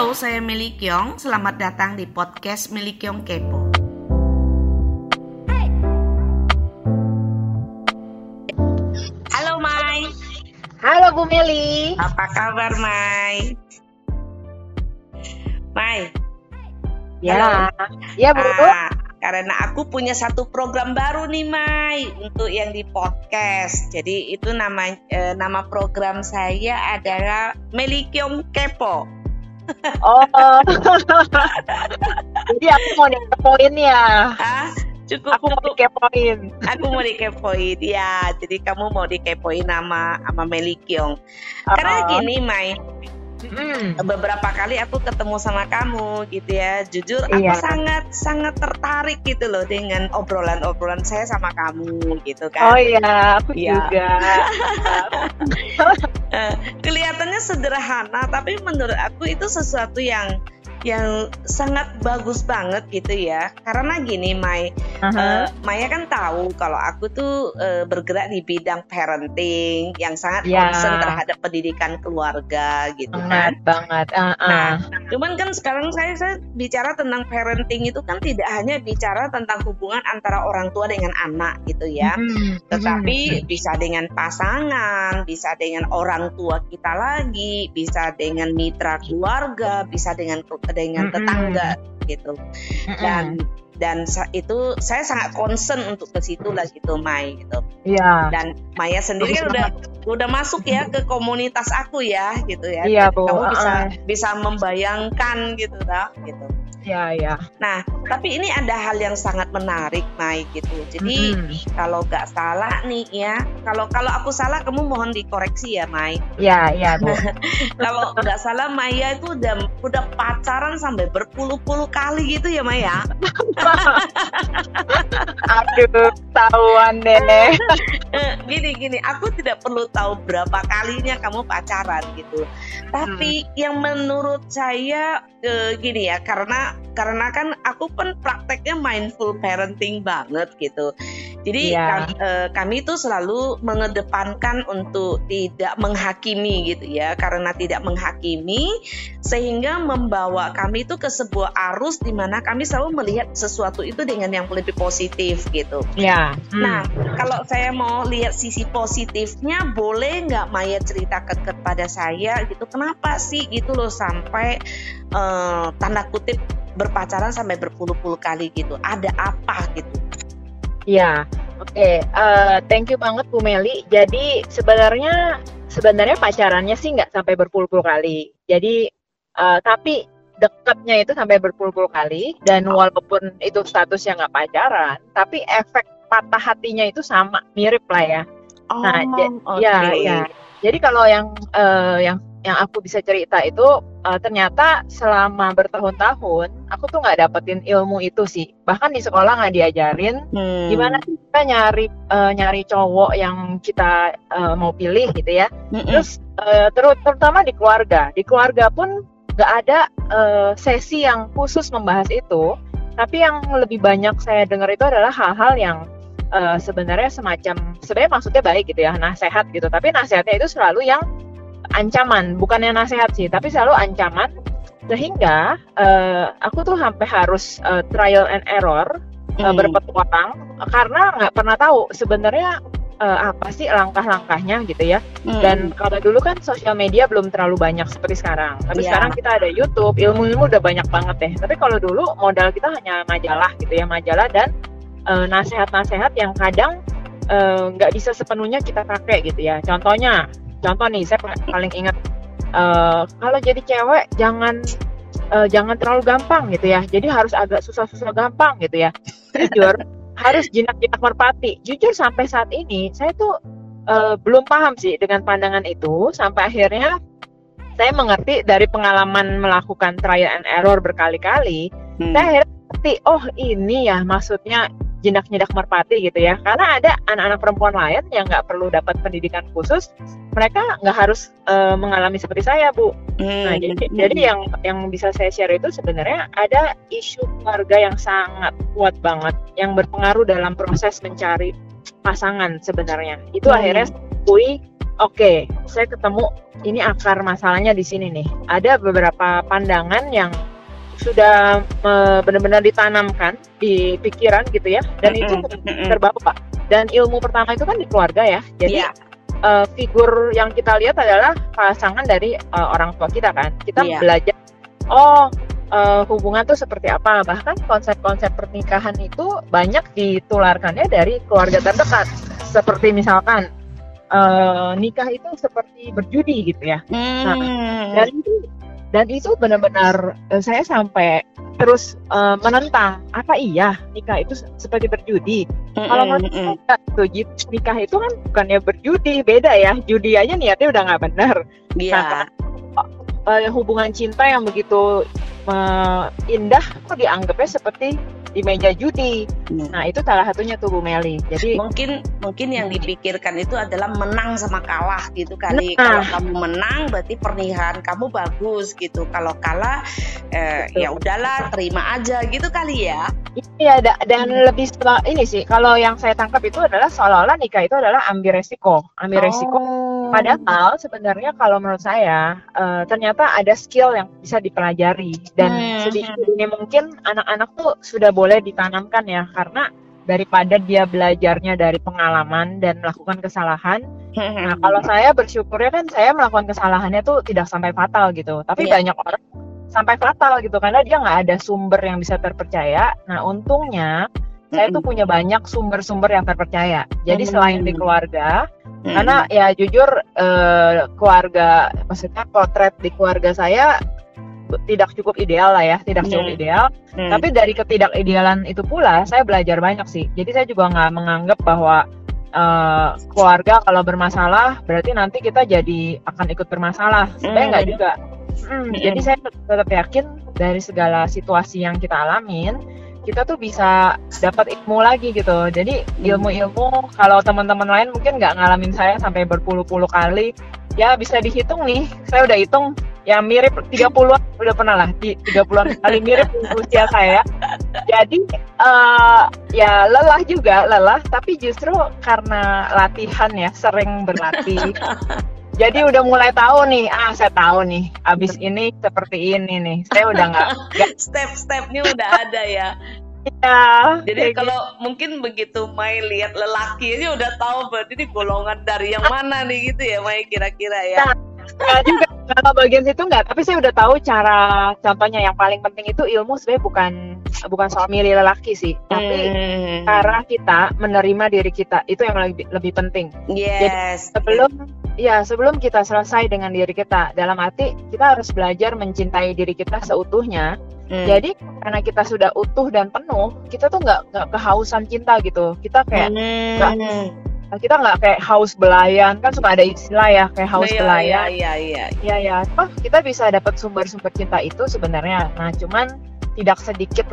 Halo, saya Meli Kyong. Selamat datang di podcast Meli Kyong Kepo. Halo, Mai. Halo, Bu Meli. Apa kabar, Mai? Mai. Ya, ya Bu. Karena aku punya satu program baru nih, Mai, untuk yang di podcast. Jadi itu nama program saya adalah Meli Kyong Kepo. Oh, jadi aku mau dikepoin ya. Cukup. Dikepoin. Aku mau dikepoin, ya. Jadi kamu mau dikepoin sama Meli Kyong. Karena gini, Mai. Beberapa kali aku ketemu sama kamu gitu ya. Jujur aku sangat tertarik gitu loh dengan obrolan saya sama kamu gitu kan. Oh iya, aku juga. Kelihatannya sederhana, tapi menurut aku itu sesuatu yang sangat bagus banget gitu ya. Karena gini, Mai, Maya kan tahu kalau aku tuh bergerak di bidang parenting yang sangat concern terhadap pendidikan keluarga gitu kan. Banget. Nah, cuman kan sekarang saya bicara tentang parenting itu kan tidak hanya bicara tentang hubungan antara orang tua dengan anak gitu ya. Tetapi bisa dengan pasangan, bisa dengan orang tua kita lagi, bisa dengan mitra keluarga, bisa dengan tetangga gitu. Dan itu saya sangat concern untuk ke situ lah gitu, Mai gitu. Iya. Dan Maya sendiri kan udah masuk ya ke komunitas aku ya gitu ya. Iya, Bu. Kamu bisa membayangkan gitu lah gitu. Iya. Nah, tapi ini ada hal yang sangat menarik, Mai gitu. Jadi kalau nggak salah nih ya, kalau aku salah kamu mohon dikoreksi ya, Mai. Iya, Bu. Kalau nggak salah Maya itu udah pacaran sampai berpuluh-puluh kali gitu ya, Maya. Aduh, tahuan deh. Gini, aku tidak perlu tahu berapa kalinya kamu pacaran gitu. Tapi yang menurut saya gini ya, karena kan aku kan prakteknya mindful parenting banget gitu. Jadi kami tuh selalu mengedepankan untuk tidak menghakimi gitu ya. Karena tidak menghakimi sehingga membawa kami itu ke sebuah arus di mana kami selalu melihat sesuatu itu dengan yang lebih positif gitu. Iya. Nah, kalau saya mau lihat sisi positifnya, boleh nggak Maya cerita kepada saya gitu, kenapa sih gitu loh sampai tanda kutip berpacaran sampai berpuluh-puluh kali gitu, ada apa gitu? Ya, oke. Thank you banget Bu Meli. Jadi sebenarnya pacarannya sih nggak sampai berpuluh-puluh kali. Jadi tapi dekatnya itu sampai berpuluh-puluh kali. Dan walaupun itu statusnya nggak pacaran, tapi efek patah hatinya itu sama, mirip lah ya. Jadi kalau yang aku bisa cerita itu ternyata selama bertahun-tahun aku tuh nggak dapetin ilmu itu sih. Bahkan di sekolah nggak diajarin gimana sih kita nyari cowok yang kita mau pilih gitu ya. Terus terutama di keluarga pun nggak ada sesi yang khusus membahas itu. Tapi yang lebih banyak saya dengar itu adalah hal-hal yang sebenarnya maksudnya baik gitu ya, nasihat gitu. Tapi nasihatnya itu selalu yang ancaman, bukannya nasihat sih, tapi selalu ancaman, sehingga aku tuh sampai harus trial and error, berpetualang, karena nggak pernah tahu sebenarnya apa sih langkah-langkahnya gitu ya. Dan kalau dulu kan sosial media belum terlalu banyak seperti sekarang, tapi sekarang kita ada YouTube, ilmu udah banyak banget deh. Tapi kalau dulu modal kita hanya majalah gitu ya, majalah dan nasihat-nasihat yang kadang nggak bisa sepenuhnya kita pakai gitu ya. Contoh nih, saya paling ingat kalau jadi cewek jangan terlalu gampang gitu ya. Jadi harus agak susah-susah gampang gitu ya. Jujur, harus jinak-jinak merpati. Jujur sampai saat ini saya tuh belum paham sih dengan pandangan itu. Sampai akhirnya saya mengerti dari pengalaman melakukan trial and error berkali-kali. Saya akhirnya mengerti, oh ini ya maksudnya jinak-jinak merpati gitu ya. Karena ada anak-anak perempuan lain yang nggak perlu dapat pendidikan khusus, mereka nggak harus mengalami seperti saya, Bu. Nah, jadi yang bisa saya share itu sebenarnya ada isu keluarga yang sangat kuat banget, yang berpengaruh dalam proses mencari pasangan sebenarnya. Itu akhirnya Oke, saya ketemu ini akar masalahnya di sini nih. Ada beberapa pandangan yang sudah benar-benar ditanamkan di pikiran gitu ya, dan itu terbawa Pak. Dan ilmu pertama itu kan di keluarga ya. Jadi figur yang kita lihat adalah pasangan dari orang tua kita kan. Kita belajar hubungan tuh seperti apa. Bahkan konsep-konsep pernikahan itu banyak ditularkannya dari keluarga terdekat. Seperti misalkan nikah itu seperti berjudi gitu ya. Nah, dan itu benar-benar saya sampai terus menentang, apa iya nikah itu seperti berjudi? Kalau menurut saya nikah itu kan bukannya berjudi, beda ya. Judi aja niatnya udah nggak benar. Nah, hubungan cinta yang begitu indah kok dianggapnya seperti di meja judi. Nah, itu salah satunya tuh Bu Meli. Jadi mungkin yang dipikirkan itu adalah menang sama kalah gitu kali. Kalau kamu menang berarti pernikahan kamu bagus gitu. Kalau kalah ya udahlah, terima aja gitu kali ya. Iya, dan lebih ini sih, kalau yang saya tangkap itu adalah seolah-olah nikah itu adalah ambil resiko. Padahal sebenarnya kalau menurut saya ternyata ada skill yang bisa dipelajari, dan sedikit ini mungkin anak-anak tuh sudah boleh ditanamkan ya, karena daripada dia belajarnya dari pengalaman dan melakukan kesalahan. Nah, kalau saya bersyukurnya kan saya melakukan kesalahannya tuh tidak sampai fatal gitu, tapi banyak orang sampai fatal gitu karena dia nggak ada sumber yang bisa terpercaya. Nah, untungnya saya tuh punya banyak sumber-sumber yang terpercaya. Jadi selain di keluarga, karena ya jujur keluarga, maksudnya potret di keluarga saya tidak cukup ideal lah ya, cukup ideal. Tapi dari ketidakidealan itu pula saya belajar banyak sih. Jadi saya juga nggak menganggap bahwa keluarga kalau bermasalah berarti nanti kita jadi akan ikut bermasalah. Sebenarnya nggak juga. Jadi saya tetap yakin dari segala situasi yang kita alamin, kita tuh bisa dapat ilmu lagi gitu. Jadi ilmu-ilmu kalau teman-teman lain mungkin nggak ngalamin saya sampai berpuluh-puluh kali, ya bisa dihitung nih. Saya udah hitung ya mirip 30-an, udah pernah lah 30-an kali mirip usia saya. Jadi ya lelah, tapi justru karena latihan ya, sering berlatih. Jadi udah mulai tahu nih, saya tahu nih, abis ini seperti ini nih. Saya udah nggak step-stepnya udah ada ya. Iya. Jadi kalau mungkin begitu Mai lihat lelaki aja udah tahu berarti ini golongan dari yang mana nih gitu ya Mai kira-kira ya. Nah, juga kalau bagian situ enggak, tapi saya udah tahu cara. Contohnya yang paling penting itu ilmu sebenarnya bukan soal milih lelaki sih, tapi cara kita menerima diri kita itu yang lebih penting. Yes. Jadi sebelum kita selesai dengan diri kita, dalam arti kita harus belajar mencintai diri kita seutuhnya. Jadi karena kita sudah utuh dan penuh, kita tuh nggak kehausan cinta gitu. Kita kayak kita nggak kayak haus belayan, kan suka ada istilah ya kayak haus belayan. Iya. Kita bisa dapat sumber-sumber cinta itu sebenarnya. Nah, cuman tidak sedikit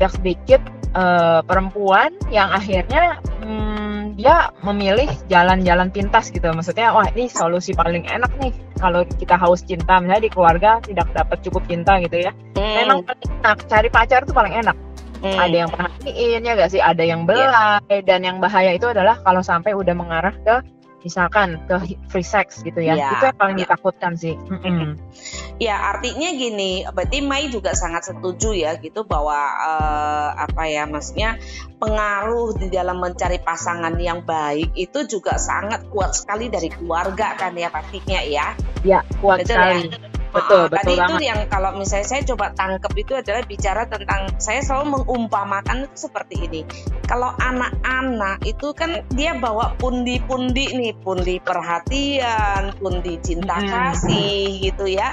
perempuan yang akhirnya dia memilih jalan-jalan pintas gitu. Maksudnya wah ini solusi paling enak nih kalau kita haus cinta, misalnya di keluarga tidak dapat cukup cinta gitu ya. Memang paling enak cari pacar tuh paling enak. Ada yang perhatiin ya gak sih, ada yang belai, dan yang bahaya itu adalah kalau sampai udah mengarah ke misalkan ke free sex gitu ya. Itu yang paling ditakutkan sih. Ya artinya gini, berarti Mai juga sangat setuju ya gitu bahwa maksudnya pengaruh di dalam mencari pasangan yang baik itu juga sangat kuat sekali dari keluarga kan ya pastinya ya. Ya kuat sekali. Ya? Betul tadi banget. Itu yang kalau misalnya saya coba tangkap itu adalah bicara tentang, saya selalu mengumpamakan itu seperti ini. Kalau anak-anak itu kan dia bawa pundi-pundi nih, pundi perhatian, pundi cinta kasih gitu ya.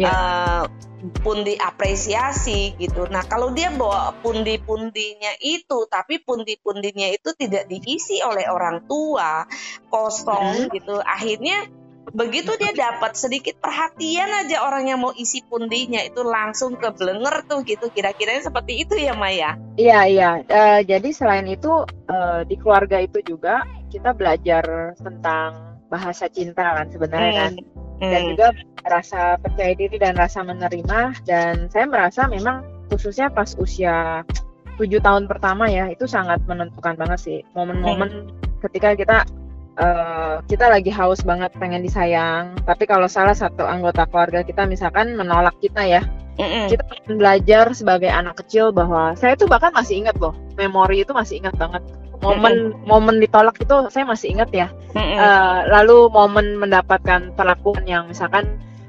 Pundi apresiasi gitu. Nah kalau dia bawa pundi-pundinya itu, tapi pundi-pundinya itu tidak diisi oleh orang tua, kosong gitu, akhirnya begitu dia dapat sedikit perhatian aja orang yang mau isi pundinya itu langsung keblenger tuh gitu. Kira-kira seperti itu ya Maya? Iya. Jadi selain itu di keluarga itu juga kita belajar tentang bahasa cinta kan sebenarnya kan. Dan juga rasa percaya diri dan rasa menerima. Dan saya merasa memang khususnya pas usia 7 tahun pertama ya, itu sangat menentukan banget sih. Momen-momen ketika kita kita lagi haus banget pengen disayang, tapi kalau salah satu anggota keluarga kita misalkan menolak kita ya, kita akan belajar sebagai anak kecil bahwa saya tuh bahkan masih ingat loh, memori itu masih ingat banget. Momen ditolak itu saya masih ingat ya. Lalu momen mendapatkan perlakuan yang misalkan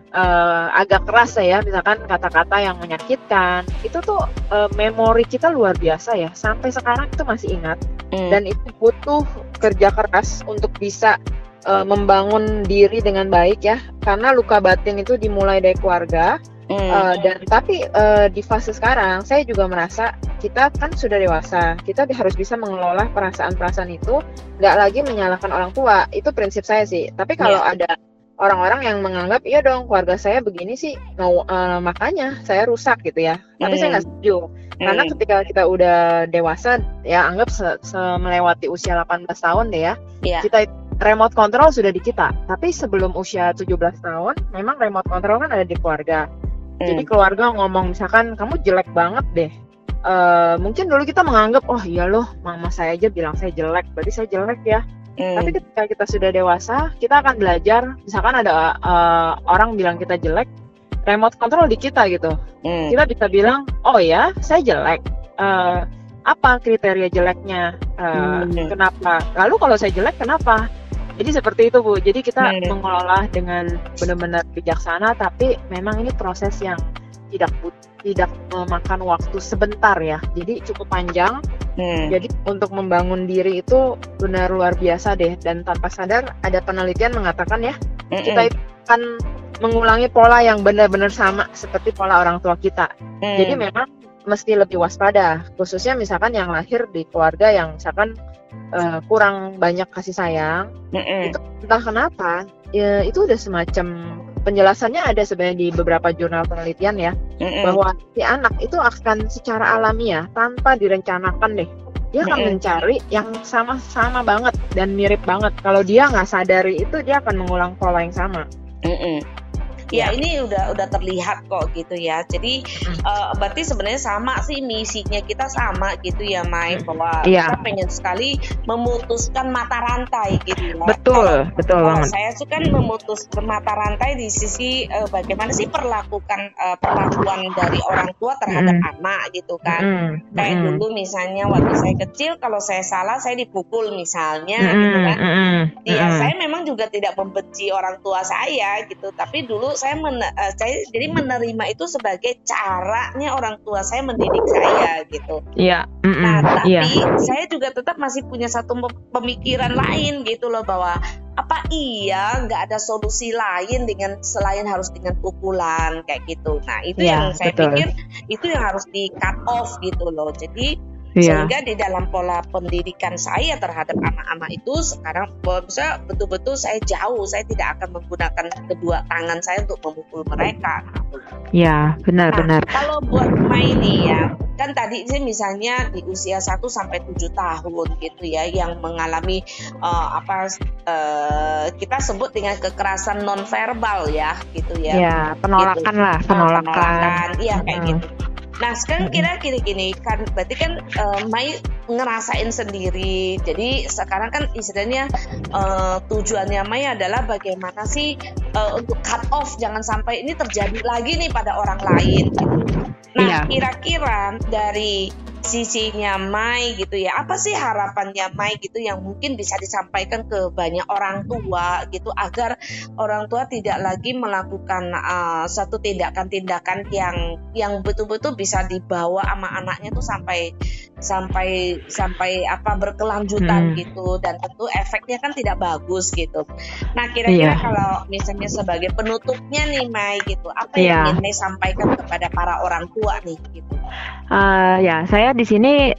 agak keras ya, misalkan kata-kata yang menyakitkan, itu tuh memori kita luar biasa ya, sampai sekarang itu masih ingat. Dan itu butuh kerja keras untuk bisa membangun diri dengan baik ya, karena luka batin itu dimulai dari keluarga. Tapi di fase sekarang saya juga merasa kita kan sudah dewasa, kita harus bisa mengelola perasaan-perasaan itu, nggak lagi menyalahkan orang tua. Itu prinsip saya sih. Tapi kalau ada orang-orang yang menganggap iya dong keluarga saya begini sih, makanya saya rusak gitu ya. Tapi saya nggak setuju, karena ketika kita udah dewasa ya, anggap melewati usia 18 tahun deh ya, kita remote control sudah di kita. Tapi sebelum usia 17 tahun memang remote control kan ada di keluarga. Jadi keluarga ngomong misalkan kamu jelek banget deh, mungkin dulu kita menganggap oh iya loh mama saya aja bilang saya jelek, berarti saya jelek ya. Tapi ketika kita sudah dewasa, kita akan belajar, misalkan ada orang bilang kita jelek, remote control di kita gitu. Kita bisa bilang, oh ya, saya jelek. Apa kriteria jeleknya? Kenapa? Lalu kalau saya jelek, kenapa? Jadi seperti itu Bu. Jadi kita mengelola dengan benar-benar bijaksana, tapi memang ini proses yang tidak memakan waktu sebentar ya. Jadi cukup panjang. Jadi untuk membangun diri itu benar luar biasa deh. Dan tanpa sadar ada penelitian mengatakan ya, kita itu akan mengulangi pola yang benar-benar sama seperti pola orang tua kita. Jadi memang mesti lebih waspada, khususnya misalkan yang lahir di keluarga yang misalkan kurang banyak kasih sayang. Itu entah kenapa ya, itu udah semacam penjelasannya ada sebenarnya di beberapa jurnal penelitian ya, bahwa si anak itu akan secara alamiah tanpa direncanakan deh, dia akan mencari yang sama-sama banget dan mirip banget. Kalau dia nggak sadari itu, dia akan mengulang pola yang sama. Ya ini udah terlihat kok gitu ya. Jadi berarti sebenarnya sama sih, misinya kita sama gitu ya, Mai, bahwa kita pengen sekali memutuskan mata rantai gitu ya. Betul banget. Saya tuh kan memutus mata rantai di sisi bagaimana sih perlakuan dari orang tua terhadap anak gitu kan. Kayak dulu misalnya waktu saya kecil, kalau saya salah saya dipukul misalnya gitu kan. Ya saya memang juga tidak membenci orang tua saya gitu, tapi dulu saya jadi menerima itu sebagai caranya orang tua saya mendidik saya gitu. Nah, tapi saya juga tetap masih punya satu pemikiran lain gitu loh, bahwa apa iya nggak ada solusi lain selain harus dengan pukulan kayak gitu. Nah itu yang saya pikir itu yang harus di cut off gitu loh. Jadi sehingga di dalam pola pendidikan saya terhadap anak-anak itu sekarang bisa betul-betul saya jauh, saya tidak akan menggunakan kedua tangan saya untuk memukul mereka. Ya, benar-benar. Kalau buat Mai nih ya, kan tadi sih misalnya di usia 1 sampai 7 tahun gitu ya, yang mengalami kita sebut dengan kekerasan nonverbal ya gitu ya. Ya, penolakan gitu. Penolakan. Iya kayak gitu. Nah sekarang kira-kira gini kan, berarti kan Mai ngerasain sendiri. Jadi sekarang kan istilahnya tujuannya Mai adalah bagaimana sih untuk cut off, jangan sampai ini terjadi lagi nih pada orang lain gitu. Nah kira-kira dari sisinya Mai gitu ya, apa sih harapannya Mai gitu yang mungkin bisa disampaikan ke banyak orang tua gitu, agar orang tua tidak lagi melakukan satu tindakan-tindakan yang betul-betul bisa dibawa sama anaknya tuh sampai berkelanjutan gitu, dan tentu efeknya kan tidak bagus gitu. Nah kira-kira kalau misalnya sebagai penutupnya nih Mai gitu, apa yang ingin Mai sampaikan kepada para orang tua nih gitu? Saya di sini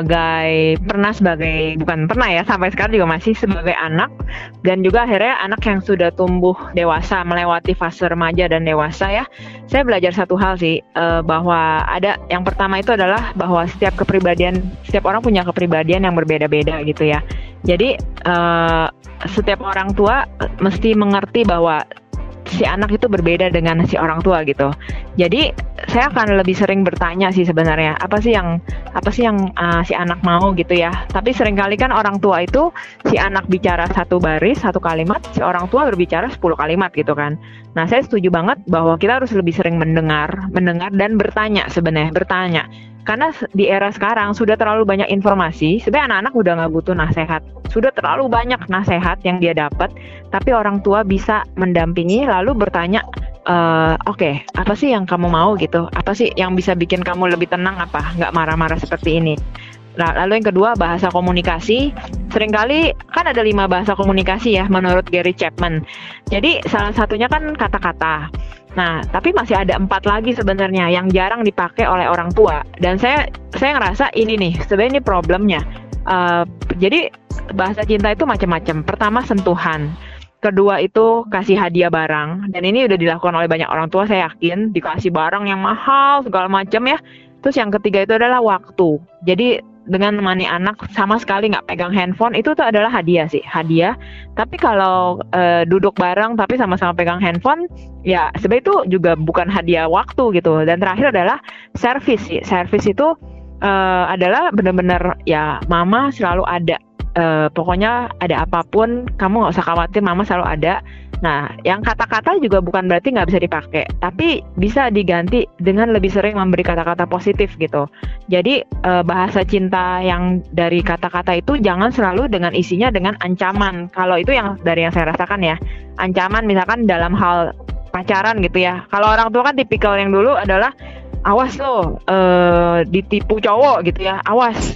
bukan pernah ya, sampai sekarang juga masih sebagai anak, dan juga akhirnya anak yang sudah tumbuh dewasa melewati fase remaja dan dewasa ya. Saya belajar satu hal sih, bahwa ada yang pertama itu adalah bahwa setiap orang punya kepribadian yang berbeda-beda gitu ya. Jadi setiap orang tua mesti mengerti bahwa si anak itu berbeda dengan si orang tua gitu. Jadi saya akan lebih sering bertanya sih sebenarnya, apa sih yang si anak mau gitu ya. Tapi seringkali kan orang tua itu, si anak bicara satu baris, satu kalimat, si orang tua berbicara 10 kalimat gitu kan. Nah, saya setuju banget bahwa kita harus lebih sering mendengar dan bertanya sebenarnya, bertanya. Karena di era sekarang sudah terlalu banyak informasi, sebenarnya anak-anak udah nggak butuh nasihat. Sudah terlalu banyak nasihat yang dia dapat, tapi orang tua bisa mendampingi lalu bertanya, oke, apa sih yang kamu mau gitu? Apa sih yang bisa bikin kamu lebih tenang, apa? Nggak marah-marah seperti ini. Nah, lalu yang kedua, bahasa komunikasi. Seringkali kan ada 5 bahasa komunikasi ya menurut Gary Chapman. Jadi salah satunya kan kata-kata. Nah, tapi masih ada 4 lagi sebenarnya yang jarang dipakai oleh orang tua. Dan saya ngerasa ini nih, sebenarnya ini problemnya. Jadi bahasa cinta itu macam-macam. Pertama, sentuhan. Kedua itu kasih hadiah barang. Dan ini udah dilakukan oleh banyak orang tua, saya yakin. Dikasih barang yang mahal, segala macam ya. Terus yang ketiga itu adalah waktu. Jadi dengan menemani anak sama sekali nggak pegang handphone, itu tuh adalah hadiah sih, hadiah. Tapi kalau duduk bareng tapi sama-sama pegang handphone, ya sebenarnya itu juga bukan hadiah waktu gitu. Dan terakhir adalah service sih. Service itu adalah benar-benar ya mama selalu ada. Pokoknya ada apapun kamu nggak usah khawatir, mama selalu ada. Nah, yang kata-kata juga bukan berarti nggak bisa dipakai, tapi bisa diganti dengan lebih sering memberi kata-kata positif gitu. Jadi bahasa cinta yang dari kata-kata itu jangan selalu dengan isinya dengan ancaman. Kalau itu yang dari yang saya rasakan ya, ancaman misalkan dalam hal pacaran gitu ya. Kalau orang tua kan tipikal yang dulu adalah awas lo ditipu cowok gitu ya, awas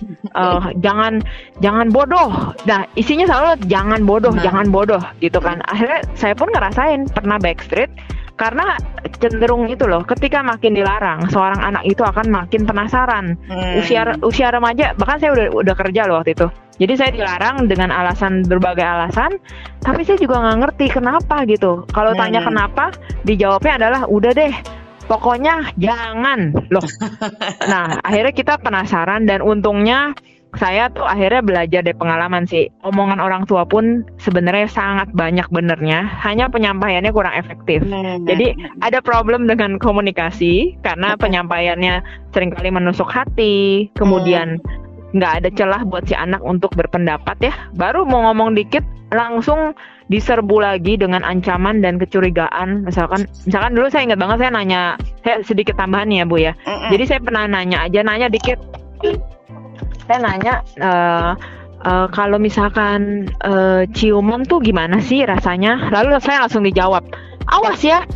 jangan bodoh. Nah, isinya selalu jangan bodoh gitu kan. Akhirnya saya pun ngerasain pernah backstreet karena cenderung itu loh, ketika makin dilarang seorang anak itu akan makin penasaran. Usia remaja, bahkan saya udah kerja loh waktu itu. Jadi saya dilarang dengan berbagai alasan, tapi saya juga nggak ngerti kenapa gitu. Kalau tanya kenapa, dijawabnya adalah udah deh, pokoknya jangan loh. Nah, akhirnya kita penasaran dan untungnya saya tuh akhirnya belajar dari pengalaman sih. Omongan orang tua pun sebenarnya sangat banyak benernya, hanya penyampaiannya kurang efektif. Jadi ada problem dengan komunikasi karena penyampaiannya seringkali menusuk hati, kemudian nggak ada celah buat si anak untuk berpendapat ya. Baru mau ngomong dikit langsung diserbu lagi dengan ancaman dan kecurigaan. Misalkan dulu saya ingat banget, saya sedikit tambahan ya Bu ya. Jadi saya pernah nanya dikit. Saya nanya kalau misalkan ciuman tuh gimana sih rasanya? Lalu saya langsung dijawab, awas ya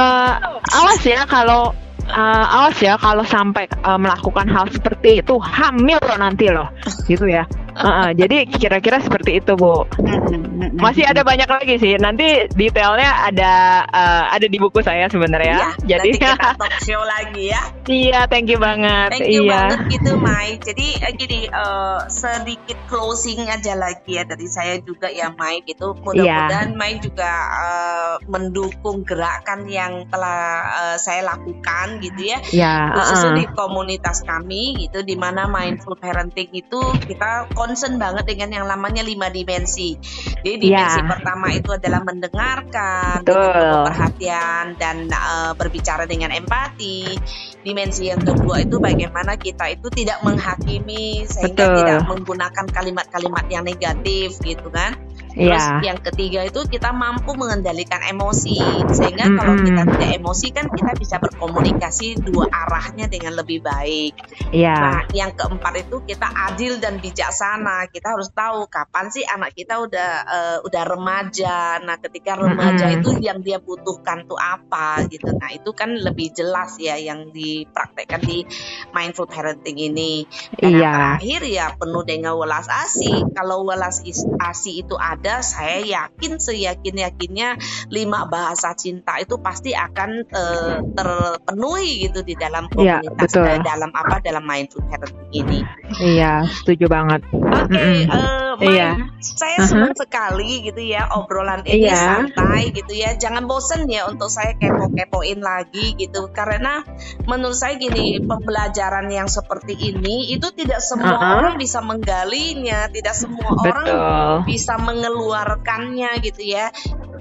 kalau sampai melakukan hal seperti itu, hamil loh nanti loh, gitu ya. Jadi kira-kira seperti itu Bu. Masih ada banyak lagi sih. Nanti detailnya ada di buku saya sebenarnya. Ya, jadi kita talk show lagi ya. Iya, thank you banget. Thank you banget gitu Mai. Jadi gini, sedikit closing aja lagi ya dari saya juga ya Mai gitu. Mudah-mudahan Mai juga mendukung gerakan yang telah saya lakukan gitu ya. Khususnya di komunitas kami gitu, di mana mindful parenting itu kita concern banget dengan yang namanya 5 dimensi. Jadi dimensi pertama itu adalah mendengarkan, dengan perhatian dan berbicara dengan empati. Dimensi yang kedua itu bagaimana kita itu tidak menghakimi sehingga tidak menggunakan kalimat-kalimat yang negatif gitu kan. Terus yang ketiga itu kita mampu mengendalikan emosi, sehingga kalau kita tidak emosi kan kita bisa berkomunikasi dua arahnya dengan lebih baik. Nah, yang keempat itu kita adil dan bijaksana. Kita harus tahu kapan sih anak kita udah remaja. Nah, ketika remaja itu yang dia butuhkan tuh apa gitu. Nah, itu kan lebih jelas ya yang dipraktekkan di mindful parenting ini. Dan yang terakhir ya penuh dengan welas asih. Kalau welas asih itu ada, saya yakin seyakin-yakinnya 5 bahasa cinta itu pasti akan terpenuhi gitu di dalam komunitas, dalam mindful parenting ini. Iya, setuju banget. Oke, saya senang sekali gitu ya obrolan ini santai gitu ya. Jangan bosen ya untuk saya kepo-kepoin lagi gitu, karena menurut saya gini, pembelajaran yang seperti ini itu tidak semua orang bisa menggalinya, tidak semua orang bisa mengeluarkannya gitu ya.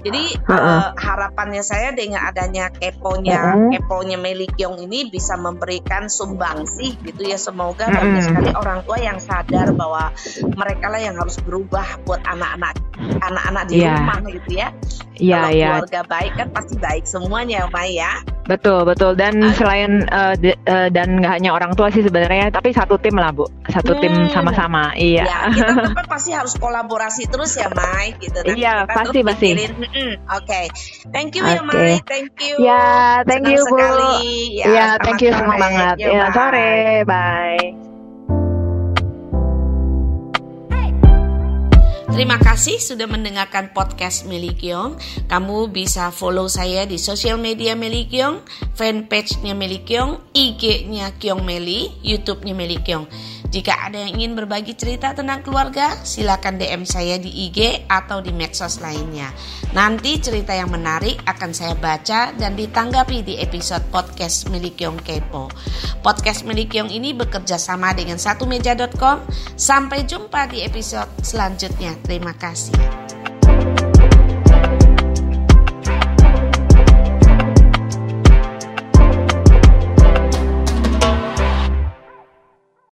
Jadi harapannya saya dengan adanya keponya Meli Kyung ini bisa memberikan sumbangsih gitu ya. Semoga banyak sekali orang tua yang sadar bahwa mereka lah yang harus berubah buat anak-anak di rumah gitu ya. Kalau keluarga baik kan pasti baik semuanya, Mai ya. Betul. Dan selain dan nggak hanya orang tua sih sebenarnya, tapi satu tim lah Bu, satu tim sama-sama. Iya. Ya, kita kan pasti harus kolaborasi terus ya, Mai. Gitu. Iya, pasti. Oke. Thank you ya, Mai. Thank you. Ya, thank you Bu. Sekali. Ya, thank you senang banget. Ya, sore. Bye. Terima kasih sudah mendengarkan podcast Meli Kyung. Kamu bisa follow saya di sosial media Meli Kyung, fanpage-nya Meli Kyung, IG-nya Kyung Meli, YouTube-nya Meli Kyung. Jika ada yang ingin berbagi cerita tentang keluarga, silakan DM saya di IG atau di medsos lainnya. Nanti cerita yang menarik akan saya baca dan ditanggapi di episode podcast Meli Kyung Kepo. Podcast Meli Kyung ini bekerja sama dengan satumeja.com. Sampai jumpa di episode selanjutnya. Terima kasih.